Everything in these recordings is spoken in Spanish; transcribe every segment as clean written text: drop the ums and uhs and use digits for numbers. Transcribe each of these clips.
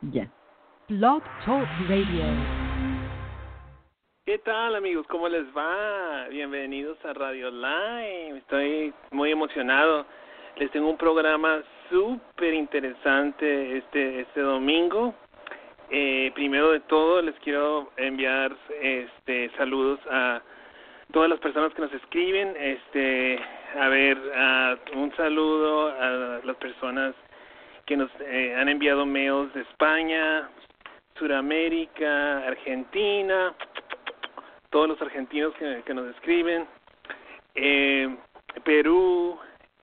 Ya. Blog Talk Radio. ¿Qué tal, amigos? ¿Cómo les va? Bienvenidos a Radio Lime. Estoy muy emocionado. Les tengo un programa súper interesante este domingo. Primero de todo, les quiero enviar saludos a todas las personas que nos escriben. Un saludo a las personas que nos han enviado mails de España, Sudamérica, Argentina, todos los argentinos que nos escriben, Perú,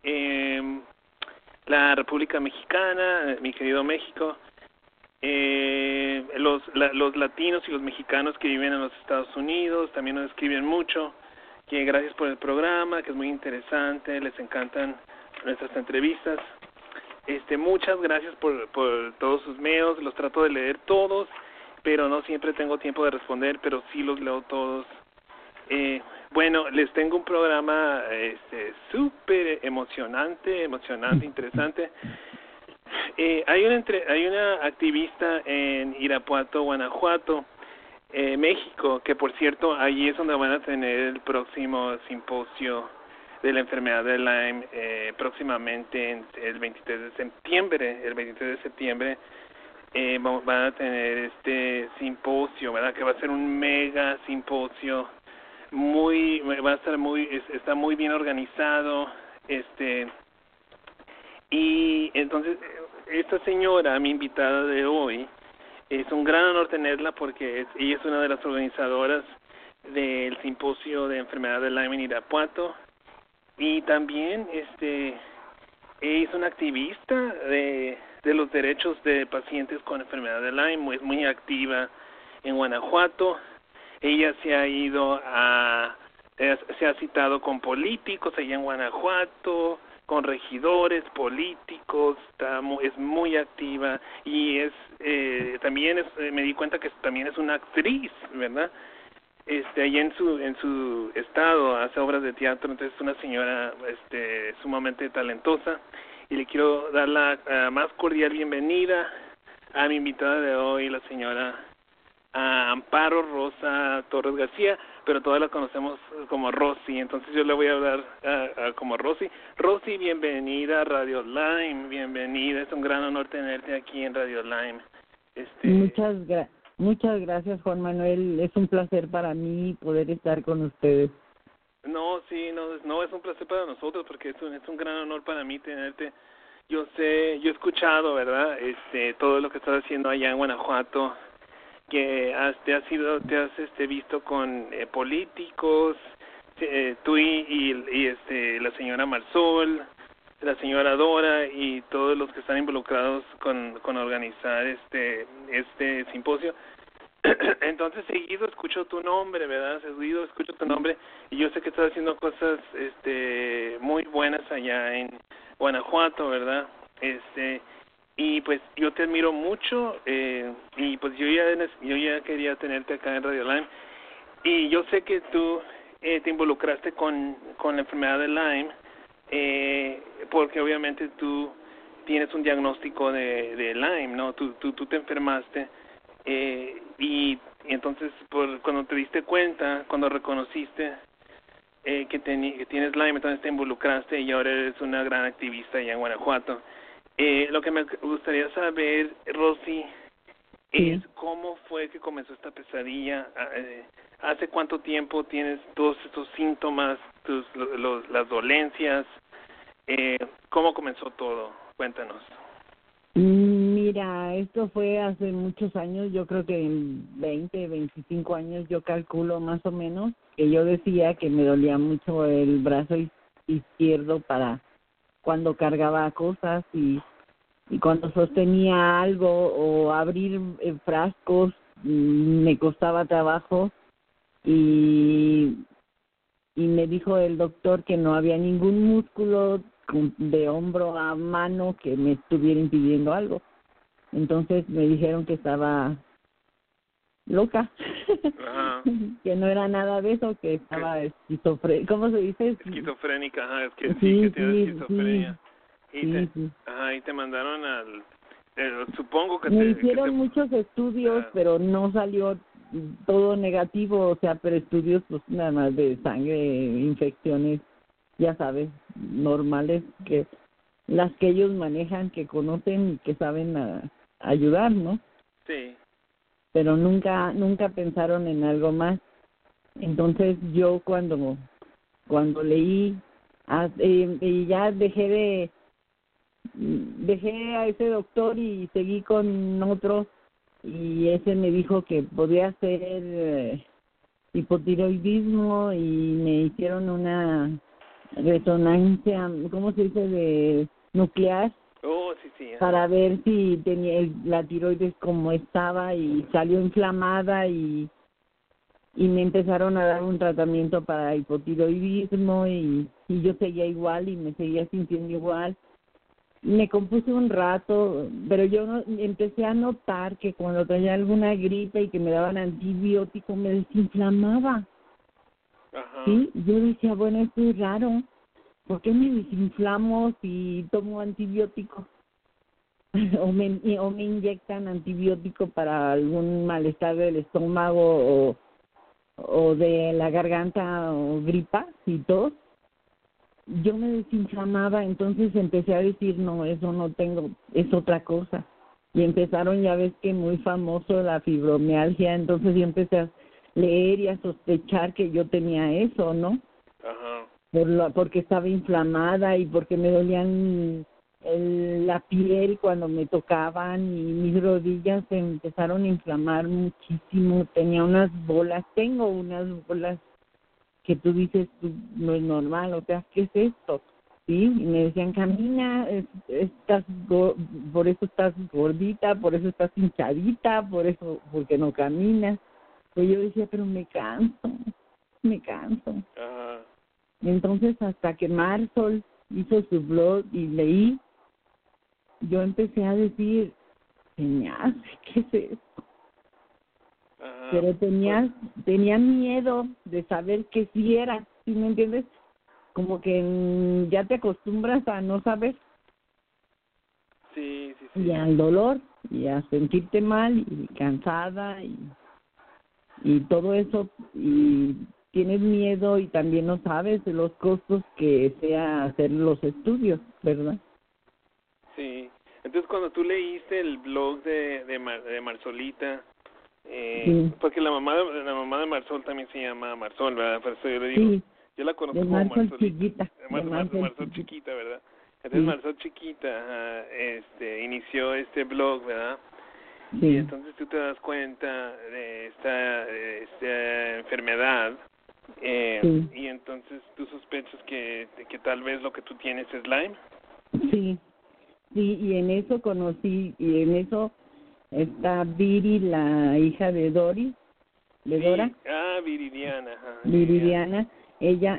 la República Mexicana, mi querido México, los latinos y los mexicanos que viven en los Estados Unidos también nos escriben mucho, que gracias por el programa, que es muy interesante, les encantan nuestras entrevistas. Muchas gracias por todos sus mails, los trato de leer todos, pero no siempre tengo tiempo de responder, pero sí los leo todos. Bueno, les tengo un programa súper emocionante, interesante. Hay una activista en Irapuato, Guanajuato, México, que por cierto, allí es donde van a tener el próximo simposio de la enfermedad de Lyme, próximamente el 23 de septiembre. El 23 de septiembre van a tener este simposio, ¿verdad? Que va a ser un mega simposio, está muy bien organizado, y entonces esta señora, mi invitada de hoy, es un gran honor tenerla porque ella es una de las organizadoras del simposio de enfermedad de Lyme en Irapuato. Y también es una activista de los derechos de pacientes con enfermedad de Lyme, es muy activa en Guanajuato. Ella se ha citado con políticos allá en Guanajuato, con regidores políticos, es muy activa y me di cuenta que también es una actriz, ¿verdad? Allá en su estado hace obras de teatro, entonces es una señora sumamente talentosa, y le quiero dar la más cordial bienvenida a mi invitada de hoy, la señora Amparo Rosa Torres García, pero todas la conocemos como Rosy, entonces yo le voy a hablar como Rosy. Rosy, bienvenida a Radio Lyme, bienvenida, es un gran honor tenerte aquí en Radio Lyme. Muchas gracias, Juan Manuel. Es un placer para mí poder estar con ustedes. No, es un placer para nosotros porque es un gran honor para mí tenerte. Yo he escuchado, ¿verdad? Todo lo que estás haciendo allá en Guanajuato, que te has visto con políticos, tú y la señora Marsol, la señora Dora y todos los que están involucrados con organizar este simposio. Entonces seguido escucho tu nombre, ¿verdad? Y yo sé que estás haciendo cosas muy buenas allá en Guanajuato, ¿verdad? Y pues yo te admiro mucho, y pues yo ya quería tenerte acá en Radio Lyme, y yo sé que tú te involucraste con la enfermedad de Lyme, porque obviamente tú tienes un diagnóstico de Lyme, ¿no? Tú te enfermaste, y entonces cuando te diste cuenta, cuando reconociste que tienes Lyme, entonces te involucraste y ahora eres una gran activista allá en Guanajuato. Lo que me gustaría saber, Rosy, es cómo fue que comenzó esta pesadilla. ¿Hace cuánto tiempo tienes todos estos síntomas, las dolencias? ¿Cómo comenzó todo? Cuéntanos. Mira, esto fue hace muchos años, yo creo que en 25 años, yo calculo más o menos, que yo decía que me dolía mucho el brazo izquierdo para cuando cargaba cosas y cuando sostenía algo o abrir frascos me costaba trabajo, y me dijo el doctor que no había ningún músculo de hombro a mano que me estuviera impidiendo algo. Entonces me dijeron que estaba loca, que no era nada de eso, que estaba esquizofrénica. ¿Cómo se dice? Esquizofrénica, es que sí, que tienes esquizofrenia. Sí. Y te mandaron supongo que me hicieron muchos estudios, pero no salió todo negativo, o sea, pero estudios pues nada más de sangre, infecciones, ya sabes, normales, que las que ellos manejan, que conocen y que saben ayudar, ¿no? Sí. Pero nunca pensaron en algo más. Entonces yo cuando leí y ya dejé a ese doctor y seguí con otro, y ese me dijo que podía ser hipotiroidismo, y me hicieron una resonancia, ¿cómo se dice?, de nuclear. Oh, sí. Para ver si tenía la tiroides como estaba, y salió inflamada, y me empezaron a dar un tratamiento para hipotiroidismo, y yo seguía igual y me seguía sintiendo igual. Me compuse un rato, pero yo empecé a notar que cuando tenía alguna gripe y que me daban antibiótico me desinflamaba. Ajá. Sí, yo decía, bueno, esto es raro, ¿por qué me desinflamo si tomo antibiótico? o me inyectan antibiótico para algún malestar del estómago o de la garganta o gripa y tos. Yo me desinflamaba, entonces empecé a decir, no, eso no tengo, es otra cosa. Y empezaron, ya ves que muy famoso la fibromialgia, entonces yo empecé a leer y a sospechar que yo tenía eso, ¿no? Ajá. Porque estaba inflamada y porque me dolían la piel cuando me tocaban, y mis rodillas se empezaron a inflamar muchísimo. Tengo unas bolas que tú dices, no es normal, o sea, ¿qué es esto? Sí, y me decían, camina, por eso estás gordita, por eso estás hinchadita, porque no caminas. Pues yo decía, pero me canso. Ajá. Entonces, hasta que Marsol hizo su blog y leí, yo empecé a decir, se me hace, ¿qué es esto? Ajá. Pero tenía miedo de saber que sí era, ¿sí me entiendes? Como que ya te acostumbras a no saber. Sí. Y al dolor, y a sentirte mal, y cansada, y todo eso, y tienes miedo, y también no sabes de los costos que sea hacer los estudios, ¿verdad? Sí. Entonces, cuando tú leíste el blog de Marsolita, Sí. porque la mamá de Marsol también se llama Marsol, ¿verdad? Por eso yo le digo, Sí, yo la conozco de como Marsol Marsolita. chiquita. Marsol chiquita, ¿verdad? Entonces Sí. Marsol chiquita, inició este blog, ¿verdad? Sí. Y entonces tú te das cuenta de esta enfermedad, Sí. y entonces tú sospechas que tal vez lo que tú tienes es Lyme. Sí, y en eso está Viri, la hija de Dora. Viridiana. Ajá, Viridiana, ella,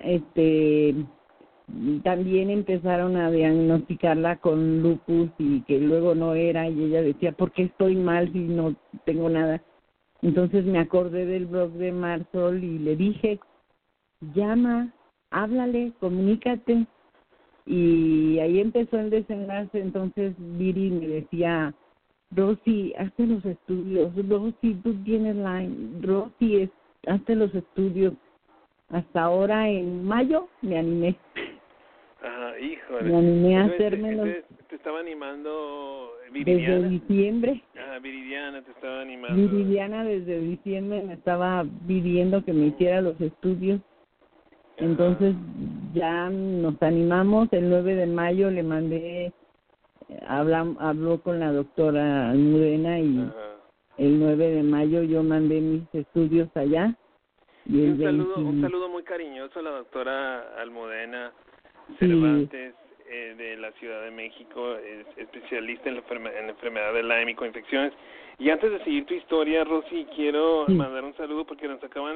también empezaron a diagnosticarla con lupus, y que luego no era, y ella decía, ¿por qué estoy mal si no tengo nada? Entonces me acordé del blog de Marsol y le dije, llama, háblale, comunícate. Y ahí empezó el desenlace. Entonces Viri me decía, Rosy, hazte los estudios, Rosy, tú tienes Lyme, Rosy, hazte los estudios. Hasta ahora, en mayo, me animé. Ajá, híjole. Me animé a Entonces, hacérmelos te estaba animando Viridiana. desde diciembre. Viridiana te estaba animando. Viridiana desde diciembre me estaba pidiendo que me hiciera los estudios. Entonces ya nos animamos. El 9 de mayo le mandé, habló con la doctora Almudena, y el 9 de mayo yo mandé mis estudios allá. Y un saludo muy cariñoso a la doctora Almudena Cervantes, de la Ciudad de México, es especialista en la enfermedad de Lyme y coinfecciones. Y antes de seguir tu historia, Rosy, quiero mandar un saludo porque nos acaban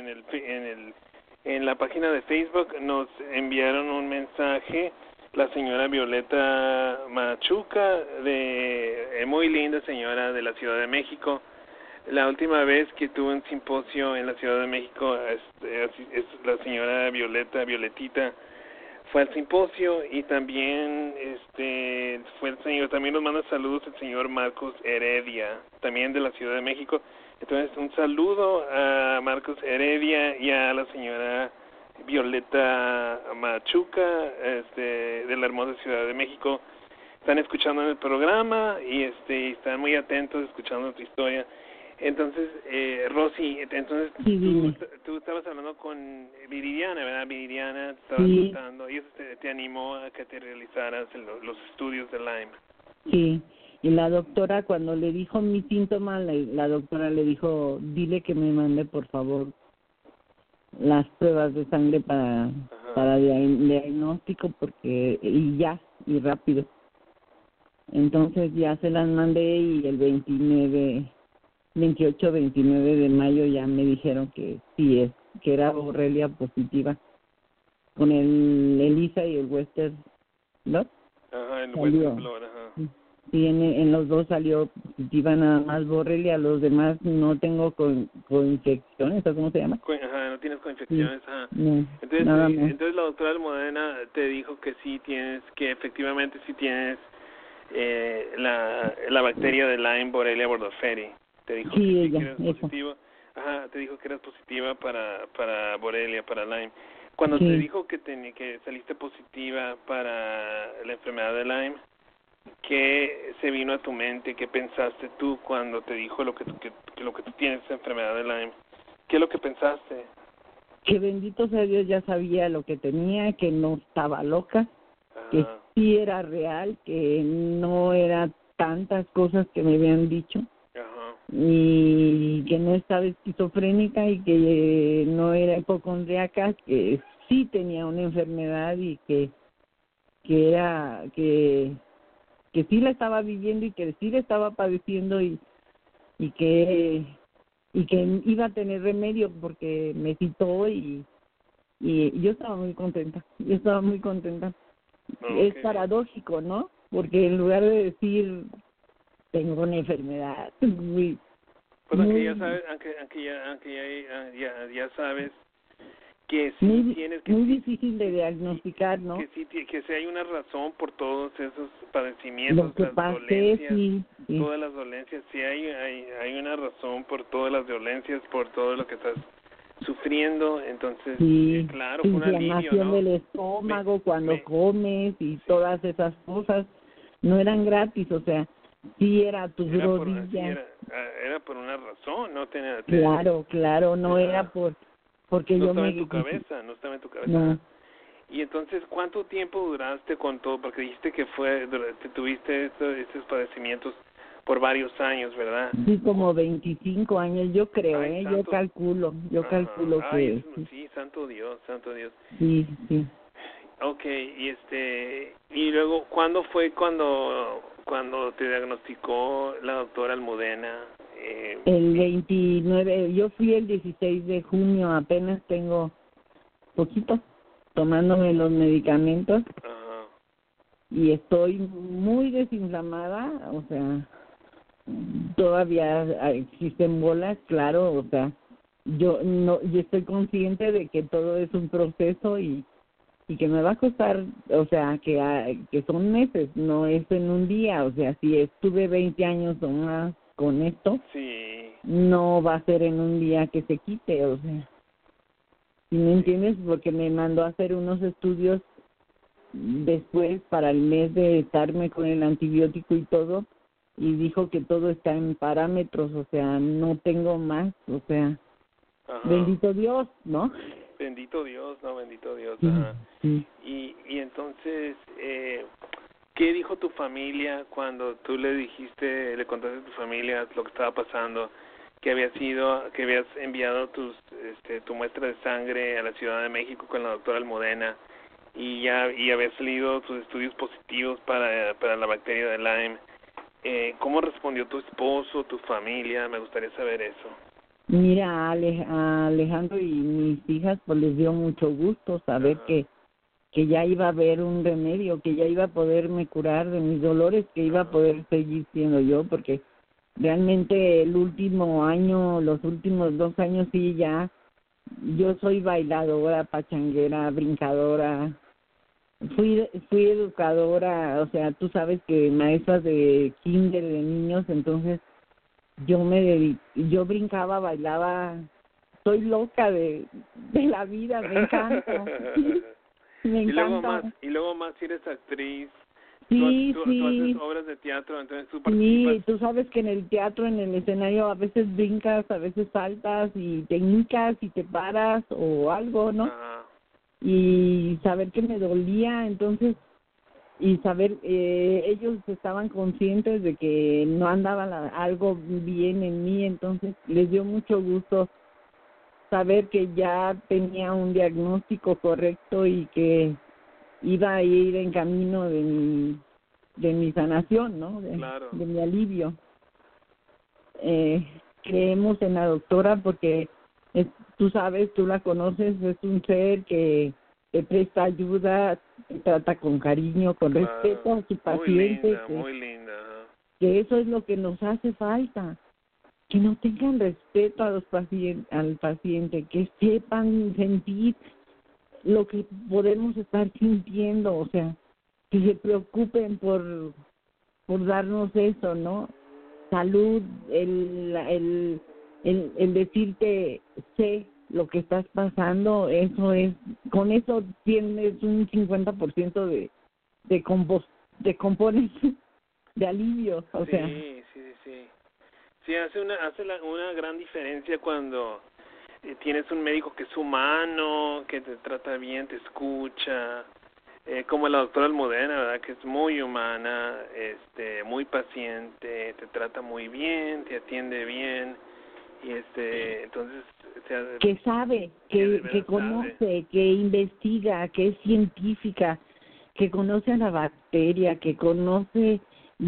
en la página de Facebook, nos enviaron un mensaje la señora Violeta Machuca, muy linda señora de la Ciudad de México. La última vez que tuve un simposio en la Ciudad de México, es la señora Violetita fue al simposio, y también fue el señor, también nos manda saludos el señor Marcos Heredia, también de la Ciudad de México. Entonces, un saludo a Marcos Heredia y a la señora Violeta Machuca, de la hermosa Ciudad de México. Están escuchando en el programa y están muy atentos escuchando tu historia. Entonces, Rosy, entonces tú estabas hablando con Viridiana, ¿verdad? Viridiana te estaba contando, y eso te animó a que te realizaras los estudios de Lyme. Sí, y la doctora, cuando le dijo mis síntomas, la doctora le dijo, dile que me mande por favor las pruebas de sangre para diagnóstico, porque y rápido. Entonces ya se las mandé, y el 28, 29 de mayo ya me dijeron que sí que era borrelia positiva con el ELISA y el Western Blot. Ajá, el Western Blot, ajá. Sí, en los dos salió positiva nada más borrelia, los demás no tengo coinfecciones, ¿o cómo se llama? Ajá, no tienes coinfecciones, sí. ajá. No, entonces la doctora Almudena te dijo que sí tienes, que efectivamente sí tienes la bacteria de Lyme, Borrelia burgdorferi. Te dijo que eras positiva. Ajá, te dijo que eras positiva para Borrelia, para Lyme. Cuando te dijo que saliste positiva para la enfermedad de Lyme, ¿qué se vino a tu mente? ¿Qué pensaste tú cuando te dijo lo que tú tienes, esa enfermedad de Lyme? ¿Qué es lo que pensaste? Que bendito sea Dios, ya sabía lo que tenía, que no estaba loca, que sí era real, que no era tantas cosas que me habían dicho. Y que no estaba esquizofrénica, y que no era hipocondríaca, que sí tenía una enfermedad, y que sí la estaba viviendo, y que sí la estaba padeciendo, y que iba a tener remedio, porque me citó, y yo estaba muy contenta. Es paradójico, ¿no? Porque en lugar de decir tengo una enfermedad muy, pues aunque ya sabes, ya sabes que sí tienes, que muy sí, difícil de diagnosticar, ¿no? Que sí hay una razón por todos esos padecimientos, las dolencias, todas las dolencias, sí hay una razón por todas las dolencias, por todo lo que estás sufriendo. Entonces, claro, fue un alivio, ¿no? Del estómago cuando comes, y todas esas cosas no eran gratis, o sea, sí era tus rodillas. Era por una razón, no tenía. Claro, no era porque no yo estaba en tu cabeza, no estaba en tu cabeza. No. Y entonces, ¿cuánto tiempo duraste con todo? Porque dijiste que tuviste estos padecimientos por varios años, ¿verdad? Sí, como 25 años, yo creo, yo calculo que... Sí, santo Dios. Sí. Okay, y luego, ¿cuándo fue cuando te diagnosticó la doctora Almudena? El 29, yo fui el 16 de junio, apenas tengo poquito tomándome los medicamentos. Ajá. Y estoy muy desinflamada, o sea, todavía existen bolas, claro, o sea, yo estoy consciente de que todo es un proceso, y que me va a costar, o sea, que son meses, no es en un día, o sea, si estuve 20 años o más con esto, no va a ser en un día que se quite, o sea, ¿sí me entiendes? Porque me mandó a hacer unos estudios después para el mes de estarme con el antibiótico y todo, y dijo que todo está en parámetros, o sea, no tengo más, o sea, bendito Dios, ¿no? Bendito Dios, Sí, ajá. Sí. Y entonces, ¿qué dijo tu familia cuando tú le contaste a tu familia lo que estaba pasando, que habías enviado tu muestra de sangre a la Ciudad de México con la doctora Almudena, y había salido tus estudios positivos para la bacteria de Lyme? ¿Cómo respondió tu esposo, tu familia? Me gustaría saber eso. Mira, a Alejandro y mis hijas pues les dio mucho gusto saber que ya iba a haber un remedio, que ya iba a poderme curar de mis dolores, que iba a poder seguir siendo yo, porque realmente el último año, los últimos 2 años sí ya, yo soy bailadora, pachanguera, brincadora, fui educadora, o sea, tú sabes que maestra de kinder de niños, entonces yo brincaba, bailaba, soy loca de la vida, me encanta. Me encanta. Y luego más si eres actriz. Sí, tú sí. haces obras de teatro, entonces tú participas. Sí, tú sabes que en el teatro, en el escenario, a veces brincas, a veces saltas y te hincas y te paras o algo, ¿no? Ajá. Y saber que me dolía, entonces, y saber, ellos estaban conscientes de que no andaba algo bien en mí, entonces les dio mucho gusto saber que ya tenía un diagnóstico correcto y que iba a ir en camino de mi sanación, ¿no? Claro. De mi alivio. Creemos en la doctora porque tú sabes, tú la conoces, es un ser que te presta ayuda, te trata con cariño, con respeto a su paciente. Muy linda. Que eso es lo que nos hace falta, que no tengan respeto a al paciente, que sepan sentir lo que podemos estar sintiendo, o sea, que se preocupen por darnos eso, ¿no? Salud, el decirte sé lo que estás pasando, eso es, con eso tienes un 50% de compones de alivio, o sea. Sí, hace una gran diferencia cuando tienes un médico que es humano, que te trata bien, te escucha, como la doctora Almudena, ¿verdad? Que es muy humana, muy paciente, te trata muy bien, te atiende bien, y entonces que sabe, que conoce, sabe, que investiga, que es científica, que conoce a la bacteria, que conoce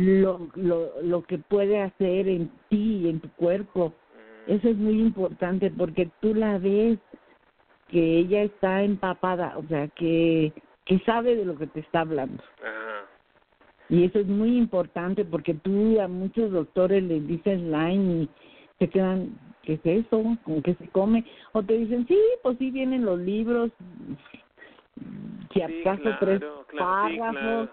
lo que puede hacer en ti y en tu cuerpo. Eso es muy importante porque tú la ves que ella está empapada, o sea, que sabe de lo que te está hablando. Ajá. Y eso es muy importante porque tú a muchos doctores les dices Lyme y se quedan, ¿qué es eso? ¿Con qué se come? O te dicen, sí, pues sí vienen los libros, si acaso claro, 3 párrafos, sí, claro.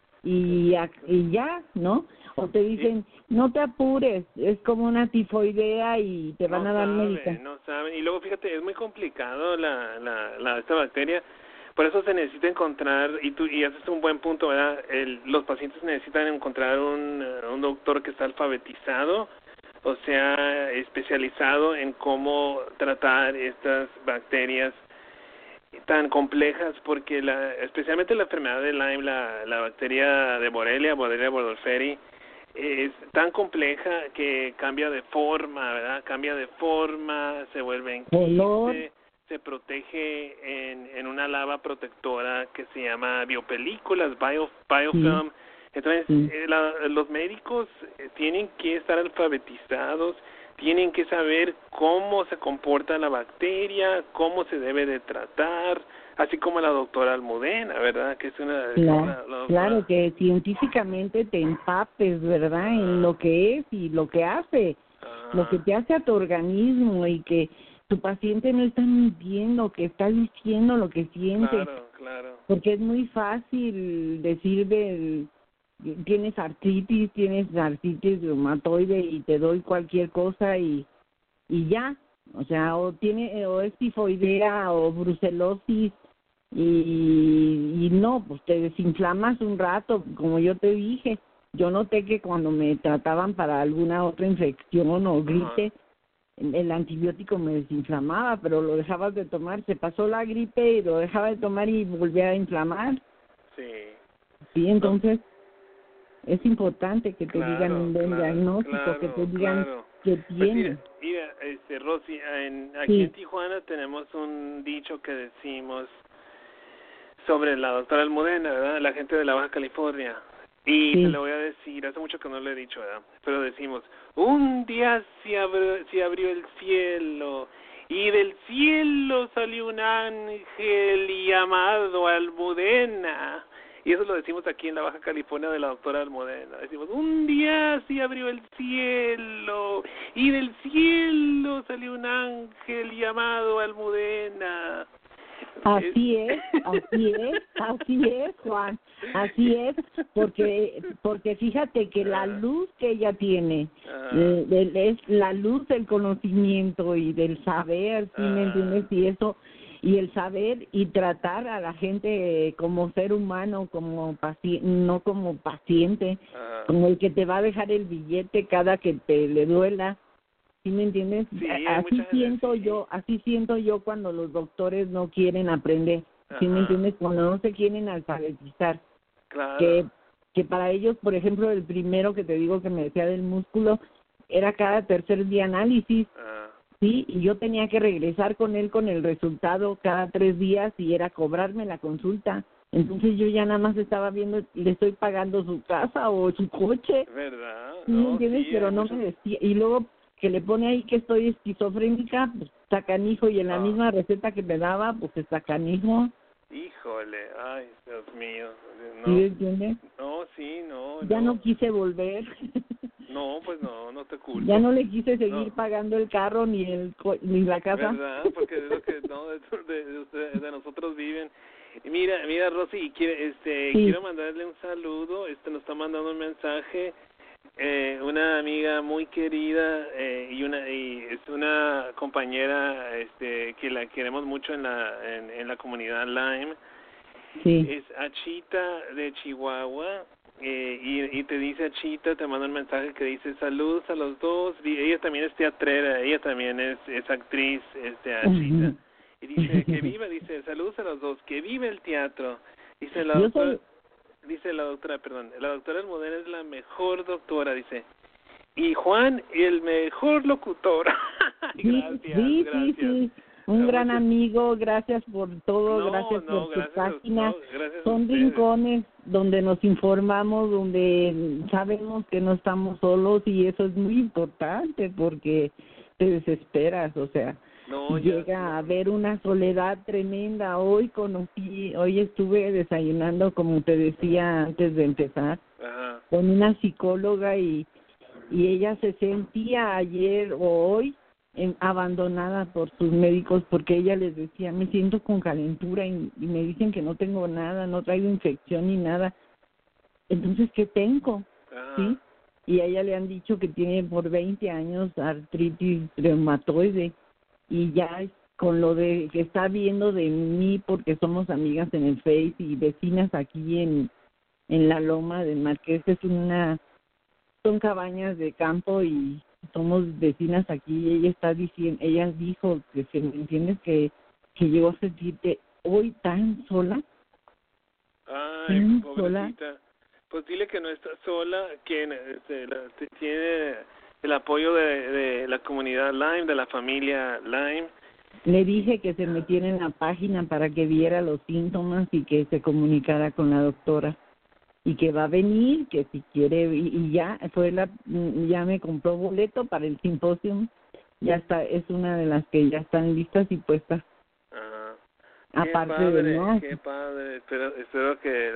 y ya, ¿no? O te dicen, no te apures, es como una tifoidea y te van a dar medicamentos. No saben, y luego fíjate, es muy complicado esta bacteria, por eso se necesita encontrar, y haces un buen punto, ¿verdad? Los pacientes necesitan encontrar un doctor que está alfabetizado, o sea, especializado en cómo tratar estas bacterias tan complejas, porque especialmente la enfermedad de Lyme, la bacteria de Borrelia burgdorferi, es tan compleja que cambia de forma, ¿verdad? Cambia de forma, se vuelve en quiste, se protege en una lava protectora que se llama biopelículas, biofilm. Sí. Entonces, los médicos tienen que estar alfabetizados, tienen que saber cómo se comporta la bacteria, cómo se debe de tratar, así como la doctora Almudena, ¿verdad? Que es una... Claro, que científicamente te empapes, ¿verdad? En lo que es y lo que hace, lo que te hace a tu organismo y que tu paciente no está mintiendo, que está diciendo lo que siente. Claro. Porque es muy fácil decir tienes artritis reumatoide y te doy cualquier cosa y ya, o sea, o es tifoidea o brucelosis y no, pues te desinflamas un rato, como yo te dije. Yo noté que cuando me trataban para alguna otra infección o gripe, el antibiótico me desinflamaba, pero lo dejabas de tomar, se pasó la gripe y lo dejaba de tomar y volvía a inflamar. Sí, entonces es importante que te digan un buen diagnóstico, que te digan que tienes. Pues mira, Rosy, aquí en Tijuana tenemos un dicho que decimos sobre la doctora Almudena, ¿verdad? La gente de la Baja California. Y te lo voy a decir, hace mucho que no lo he dicho, ¿verdad? Pero decimos, un día se abrió el cielo y del cielo salió un ángel llamado Almudena. Y eso lo decimos aquí en la Baja California de la doctora Almudena. Decimos, un día se abrió el cielo y del cielo salió un ángel llamado Almudena. Así es, Juan, así es, porque fíjate que la luz que ella tiene es la luz del conocimiento y del saber, ¿sí me entiendes? Y eso, y el saber y tratar a la gente como ser humano, como no como paciente, como el que te va a dejar el billete cada que te le duela. ¿Sí me entiendes? Sí, así siento yo cuando los doctores no quieren aprender. ¿Sí me entiendes? Cuando no se quieren alfabetizar. Claro. Que para ellos, por ejemplo, el primero que te digo que me decía del músculo, era cada tercer día análisis. Sí, y yo tenía que regresar con él con el resultado cada 3 días y era cobrarme la consulta. Entonces yo ya nada más estaba viendo, le estoy pagando su casa o su coche. ¿Verdad? ¿Sí me entiendes? Pero no me decía. Y luego que le pone ahí que estoy esquizofrénica, pues está canijo, y en la misma receta que me daba, pues está canijo. Híjole, ay, Dios mío. No. ¿Sí me entiendes? No, sí, no. Ya no quise volver. No, pues no te culpo. Ya no le quise seguir pagando el carro ni ni la casa. ¿Verdad? Porque es lo que de nosotros viven. Y mira, Rosy, quiero mandarle un saludo. Nos está mandando un mensaje. Una amiga muy querida y es una compañera que la queremos mucho en la comunidad Lyme. Sí. Es Achita de Chihuahua. Y te dice Achita, te manda un mensaje que dice saludos a los dos. Ella también es teatrera, ella también es actriz, Achita. Y dice que viva, dice saludos a los dos, que vive el teatro. Dice la doctora, la doctora Almudena es la mejor doctora, dice. Y Juan, el mejor locutor. Gracias. Sí. Un gran amigo, gracias por todo, gracias por tu página. Son rincones donde nos informamos, donde sabemos que no estamos solos, y eso es muy importante porque te desesperas, o sea, llega a haber una soledad tremenda. Hoy estuve desayunando, como te decía antes de empezar, con una psicóloga y ella se sentía ayer o hoy abandonada por sus médicos, porque ella les decía, me siento con calentura y me dicen que no tengo nada, no traigo infección ni nada. Entonces, ¿qué tengo? ¿Sí? Y a ella le han dicho que tiene por 20 años artritis reumatoide, y ya con lo de que está viendo de mí, porque somos amigas en el Face y vecinas aquí en la Loma del Marqués, son cabañas de campo y somos vecinas aquí, y ella dijo que se me entiendes que llegó a sentirte hoy tan sola. Ay, pobrecita. Pues dile que no está sola, que tiene el apoyo de la comunidad Lyme, de la familia Lyme. Le dije que se metiera en la página para que viera los síntomas y que se comunicara con la doctora, y que va a venir, que si quiere, y ya me compró boleto para el simposio. Ya está, es una de las que ya están listas y puestas. Aparte de más. Qué padre. Espero que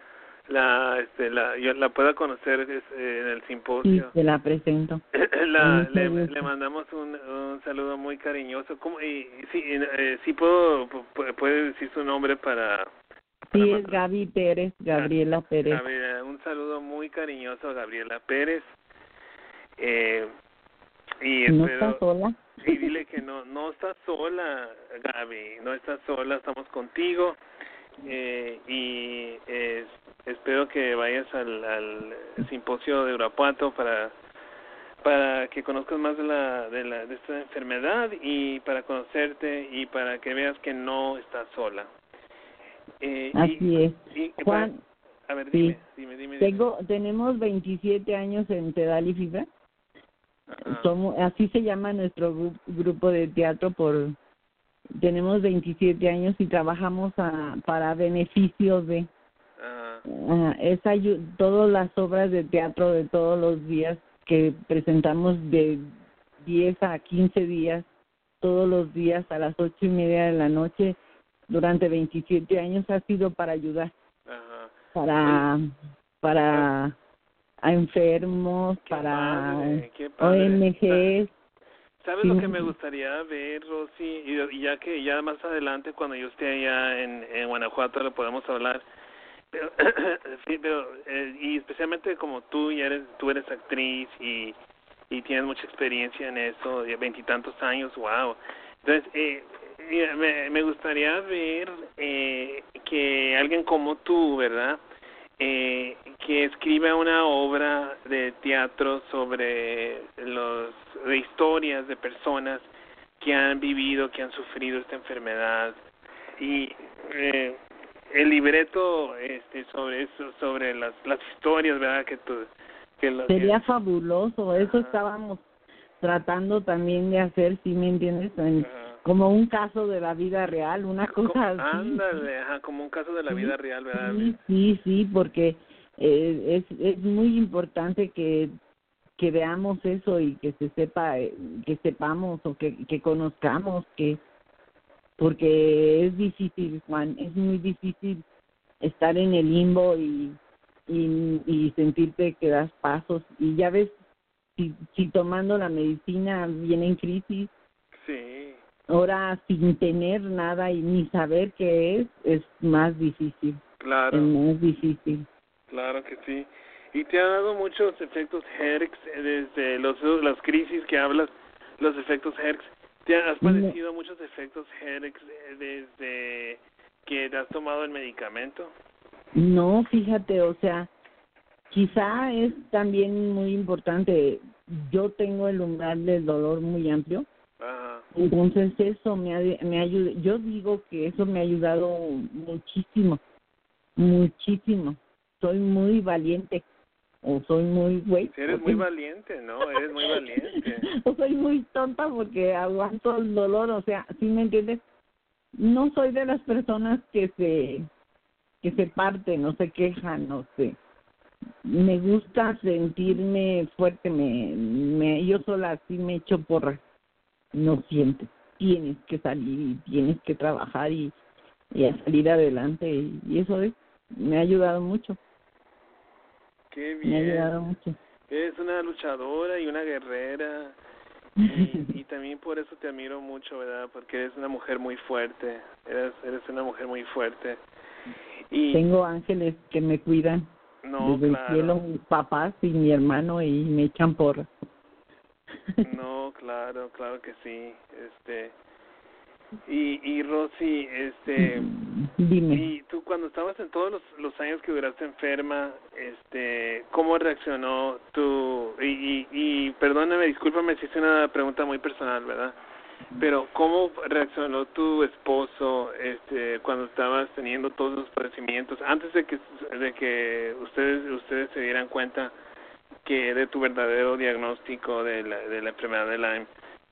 yo la pueda conocer en el simposio. Sí, te la presento. Le mandamos un saludo muy cariñoso. Sí puede decir su nombre para sí, es Gaby Pérez, Gabriela Pérez. Un saludo muy cariñoso a Gabriela Pérez. Y ¿No está sola? Sí, dile que no estás sola, Gaby, no estás sola, estamos contigo. Espero que vayas al simposio de Urapuato para que conozcas más de esta enfermedad, y para conocerte y para que veas que no estás sola. Así es. Juan, a ver, sí. dime. Tenemos 27 años en Pedal y Fibra. Así se llama nuestro grupo de teatro. Tenemos 27 años y trabajamos para beneficio de todas las obras de teatro de todos los días que presentamos, de 10 a 15 días, todos los días a las 8:30 de la noche. Durante 27 años ha sido para ayudar, para a enfermos, para ONGs. ¿Sabes Sí, lo que me gustaría ver, Rosy? Y ya que ya más adelante, cuando yo esté allá en Guanajuato, lo podemos hablar. Pero, sí, pero y especialmente como tú eres actriz y tienes mucha experiencia en eso, de 20 y tantos años, wow. Entonces, mira, me gustaría ver que alguien como tú, ¿verdad? Que escriba una obra de teatro sobre de historias de personas que han vivido, que han sufrido esta enfermedad y el libreto sobre eso, sobre las historias, ¿verdad? sería fabuloso, eso Ajá. estábamos tratando también de hacer, ¿sí me entiendes? Ajá. Como un caso de la vida real, una cosa así. Ándale, ajá, como un caso de la vida real, ¿verdad? Sí, porque es muy importante que veamos eso y que se sepa, que sepamos o que conozcamos, porque es difícil, Juan, es muy difícil estar en el limbo y sentirte que das pasos y ya ves, si tomando la medicina viene en crisis, Sí, ahora sin tener nada y ni saber qué es más difícil, claro. es más difícil. Claro que sí. Y te ha dado muchos efectos Herx desde las crisis que hablas, los efectos Herx. ¿Te has padecido muchos efectos Herx desde que te has tomado el medicamento? No, fíjate, o sea, quizá es también muy importante. Yo tengo el umbral del dolor muy amplio. Ajá. Entonces eso me ayuda. Yo digo que eso me ha ayudado muchísimo. Soy muy valiente o soy muy güey. Sí, eres muy valiente, ¿no? Eres muy valiente. O soy muy tonta porque aguanto el dolor, o sea, ¿sí me entiendes? No soy de las personas que se parten, no se quejan, no sé. Me gusta sentirme fuerte, yo sola así me echo porras. No sientes, tienes que salir y tienes que trabajar y a salir adelante y eso me ha ayudado mucho. Qué Me ha bien. ayudado mucho. Eres una luchadora y una guerrera y también por eso te admiro mucho, ¿verdad? Porque eres una mujer muy fuerte. Eres una mujer muy fuerte. Y tengo ángeles que me cuidan no, desde claro. el cielo, mis papás y mi hermano, y me echan porras. No, claro que sí. Y Rosy, Dime. y tú cuando estabas en todos los años que duraste enferma, ¿cómo reaccionó tu y perdóname, discúlpame si es una pregunta muy personal, ¿verdad? Pero ¿cómo reaccionó tu esposo cuando estabas teniendo todos los padecimientos antes de que ustedes se dieran cuenta que de tu verdadero diagnóstico de la enfermedad de Lyme?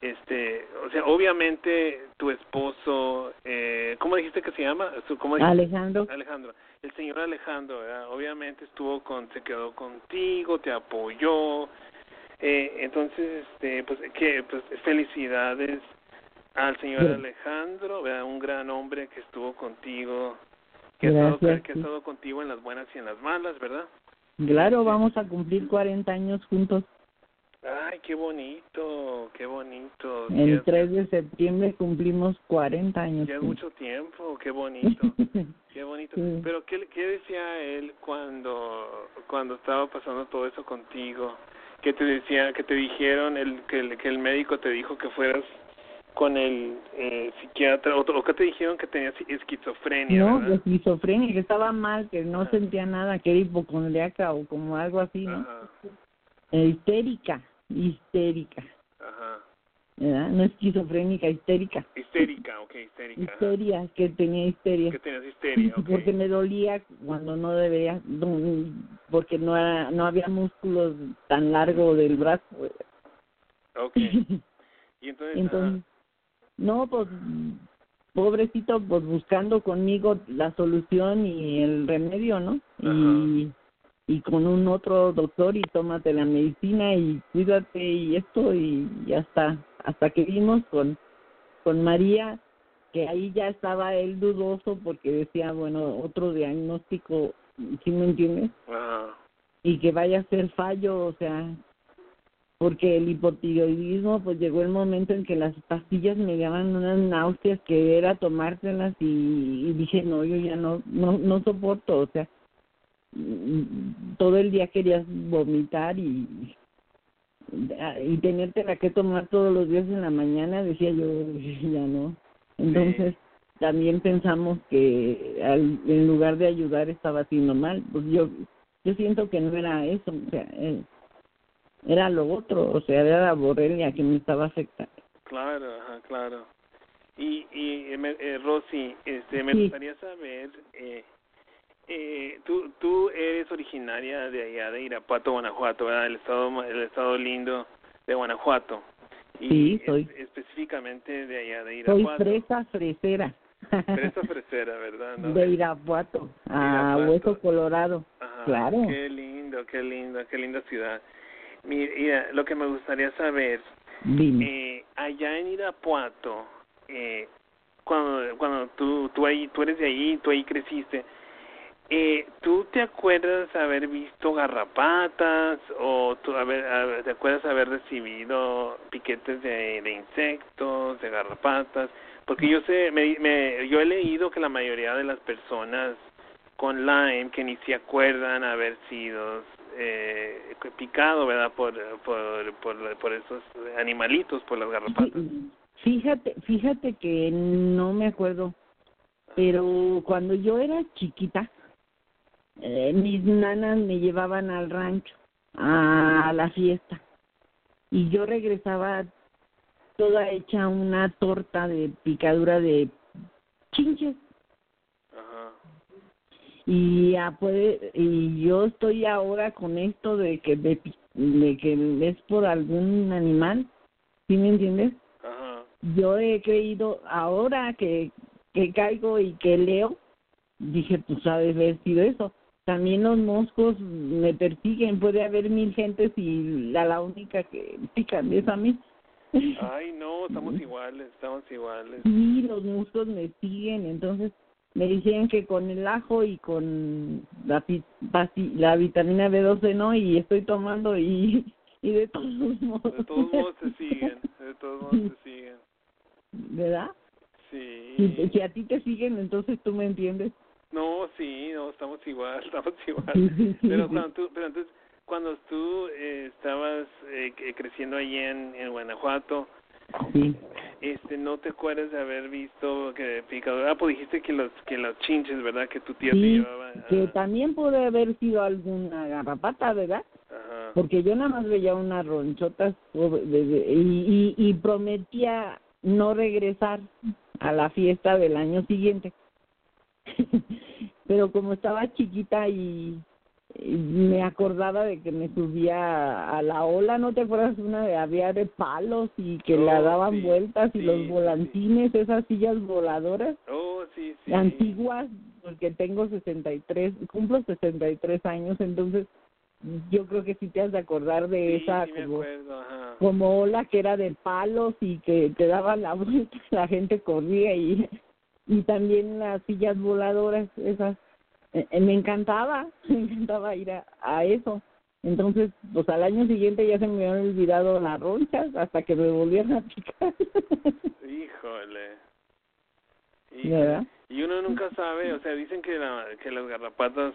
O sea, obviamente tu esposo, ¿cómo dijiste que se llama? ¿Cómo dijiste? Alejandro. El señor Alejandro, ¿verdad? Obviamente se quedó contigo, te apoyó. Entonces, pues felicidades al señor Alejandro, ¿verdad? Un gran hombre que estuvo contigo, que ha estado contigo en las buenas y en las malas, ¿verdad? Claro, vamos a cumplir 40 años juntos. Ay, qué bonito, qué bonito. El 3 de septiembre cumplimos 40 años. Ya es mucho tiempo, qué bonito, qué bonito. Sí. Pero ¿qué decía él cuando estaba pasando todo eso contigo? ¿Qué te decía, que te dijeron, que el médico te dijo que fueras con el psiquiatra, o qué te dijeron que tenías esquizofrenia, No, ¿verdad? esquizofrenia, que estaba mal, que no sentía nada, que era hipocondriaca o como algo así, ¿no? Ajá. Histérica. Ajá. ¿Verdad? No esquizofrénica, histérica. Histérica, ok, histérica. Histeria, ajá. Que tenía histeria. Que tenías histeria, ok. Porque me dolía cuando no debería, porque no había músculos tan largo del brazo. Ok. Y entonces no, pues, pobrecito, pues buscando conmigo la solución y el remedio, ¿no? Y con un otro doctor y tómate la medicina y cuídate y esto y hasta que vimos con María, que ahí ya estaba él dudoso porque decía, bueno, otro diagnóstico, ¿sí me entiendes? Ajá. Y que vaya a ser fallo, o sea, porque el hipotiroidismo, pues llegó el momento en que las pastillas me daban unas náuseas que era tomárselas y dije, no, yo ya no soporto, o sea, todo el día querías vomitar y tenértela que tomar todos los días en la mañana, decía yo, ya no. Entonces, también pensamos que en lugar de ayudar estaba haciendo mal. Pues yo siento que no era eso, o sea, era lo otro, o sea, era la borrelia que me estaba afectando. Claro, ajá, claro. Y Rosy, me Sí. gustaría saber, tú eres originaria de allá de Irapuato, Guanajuato, ¿verdad? El estado lindo de Guanajuato. Y Sí, soy. Específicamente de allá de Soy Irapuato. fresa fresera. Fresa fresera, ¿verdad? ¿No? De Irapuato, a Hueso Colorado. Ajá, claro. Qué lindo, qué linda ciudad. Mira, lo que me gustaría saber, Dime. allá en Irapuato, cuando tú eres de ahí, tú ahí creciste, ¿tú te acuerdas haber visto garrapatas o te acuerdas haber recibido piquetes de insectos, de garrapatas? Porque yo sé, yo he leído que la mayoría de las personas con Lyme que ni se acuerdan haber sido picado, ¿verdad? Por esos animalitos, por las garrapatas. Fíjate que no me acuerdo, pero cuando yo era chiquita, mis nanas me llevaban al rancho, a la fiesta, y yo regresaba toda hecha una torta de picadura de chinches. Ajá. Y yo estoy ahora con esto de que es por algún animal, ¿sí me entiendes? Ajá. Yo he creído ahora que caigo y que leo, dije, pues ha de haber sido eso. También los moscos me persiguen, puede haber 1000 gentes y la única que pican es a mí. Ay, no, estamos iguales. Sí, los moscos me siguen, entonces me decían que con el ajo y con la vitamina B12 no, y estoy tomando y de todos modos. De todos modos se siguen, ¿Verdad? Sí. Si a ti te siguen, entonces tú me entiendes. No, sí, no, estamos igual. Sí. Pero cuando tú estabas creciendo allí en Guanajuato, sí. ¿No te acuerdas de haber visto que picadura? Pues dijiste que los chinches, ¿verdad? Que tu tía te Sí, llevaba. que también puede haber sido alguna garrapata, ¿verdad? Ajá. Porque yo nada más veía unas ronchotas y prometía no regresar a la fiesta del año siguiente. Pero como estaba chiquita y me acordaba de que me subía a la ola, ¿no te acuerdas? Había de palos y que la daban vueltas y los volantines, esas sillas voladoras. Sí. Antiguas, porque tengo 63, cumplo 63 años, entonces yo creo que sí te has de acordar de esa sí, me acuerdo, ajá. Como ola que era de palos y que te daban la vuelta, la gente corría y también las sillas voladoras esas. Me encantaba ir a eso. Entonces, pues al año siguiente ya se me habían olvidado las ronchas hasta que me volvieron a picar. Híjole. ¿Verdad? Y uno nunca sabe, o sea, dicen que las garrapatas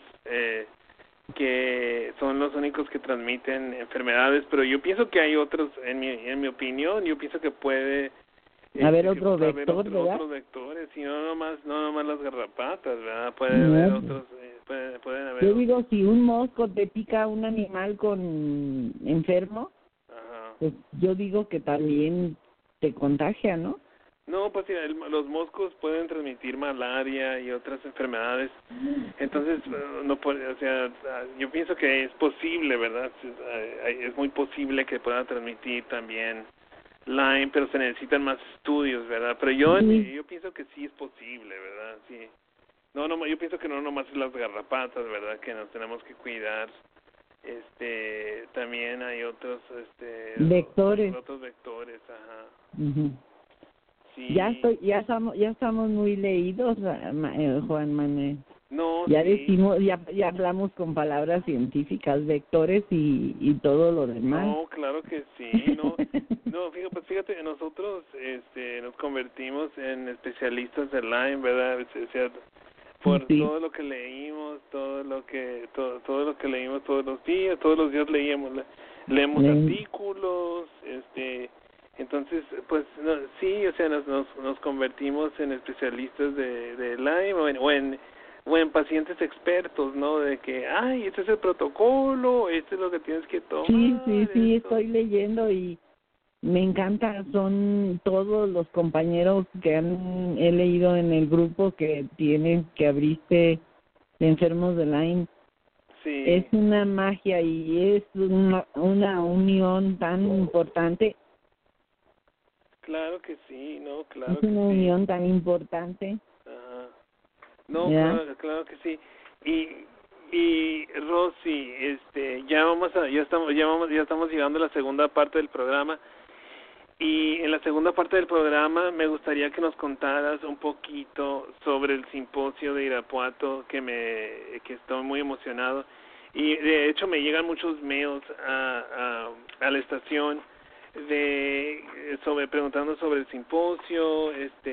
que son los únicos que transmiten enfermedades, pero yo pienso que hay otros, en mi opinión, yo pienso que puede haber otro vector, ¿verdad? Otros vectores, y no nomás las garrapatas, ¿verdad? Puede haber otros, pueden haber. Yo digo, si un mosco te pica un animal enfermo, ajá, pues yo digo que también te contagia, ¿no? No, pues sí, los moscos pueden transmitir malaria y otras enfermedades. Entonces, no puede, o sea, yo pienso que es posible, ¿verdad? Es muy posible que pueda transmitir también Lyme, pero se necesitan más estudios, ¿verdad? Pero yo pienso que sí es posible, ¿verdad? Sí. No, yo pienso que no nomás es las garrapatas, ¿verdad? Que nos tenemos que cuidar. También hay otros vectores. Otros vectores, ajá. Uh-huh. Sí. Ya estamos muy leídos, Juan Manuel. No, Ya sí. decimos, ya hablamos con palabras científicas, vectores y todo lo demás. No, claro que sí, no, no, fíjate, nosotros, nos convertimos en especialistas de Lyme, ¿verdad? O sea, por Sí. todo lo que leímos, todo lo que leímos todos los días leemos artículos, entonces, pues, no, sí, o sea, nos convertimos en especialistas de Lyme o en pacientes expertos, ¿no? De que, ay, este es el protocolo, esto es lo que tienes que tomar. Sí, estoy leyendo y me encanta. Son todos los compañeros que he leído en el grupo que abriste de enfermos de Lyme. Sí. Es una magia y es una unión tan importante. Claro que sí, no, claro Es que una sí. unión tan importante. Ajá. No, ¿Verdad? claro que sí. Y Rosy, ya estamos llegando a la segunda parte del programa. Y en la segunda parte del programa me gustaría que nos contaras un poquito sobre el simposio de Irapuato, que estoy muy emocionado. Y de hecho me llegan muchos mails a la estación preguntando sobre el simposio,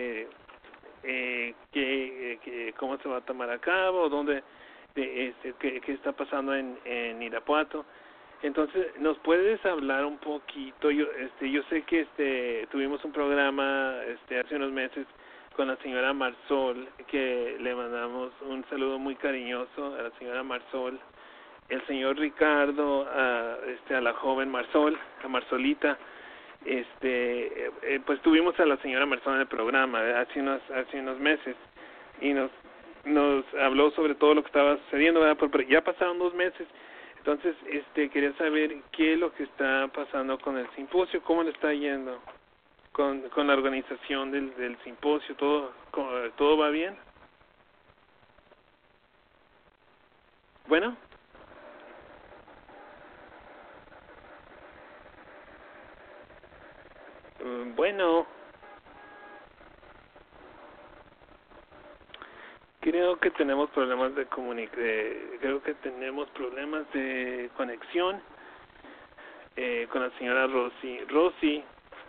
cómo se va a tomar a cabo, qué está pasando en Irapuato. Entonces, ¿nos puedes hablar un poquito? Yo sé que tuvimos un programa hace unos meses con la señora Marsol, que le mandamos un saludo muy cariñoso a la señora Marsol, el señor Ricardo, a la joven Marsol, a Marsolita. Pues tuvimos a la señora Marsol en el programa hace unos meses y nos habló sobre todo lo que estaba sucediendo, ¿verdad? Pero ya pasaron 2 meses. Entonces, quería saber qué es lo que está pasando con el simposio, cómo le está yendo con la organización del simposio, todo va bien. Bueno. Bueno. Creo que tenemos problemas creo que tenemos problemas de conexión con la señora Rosy. Rosy.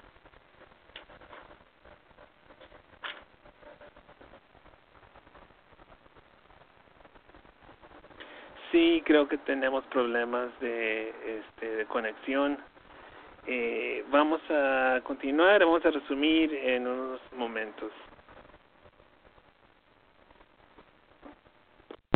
Sí, creo que tenemos problemas de conexión. Vamos a continuar, vamos a resumir en unos momentos.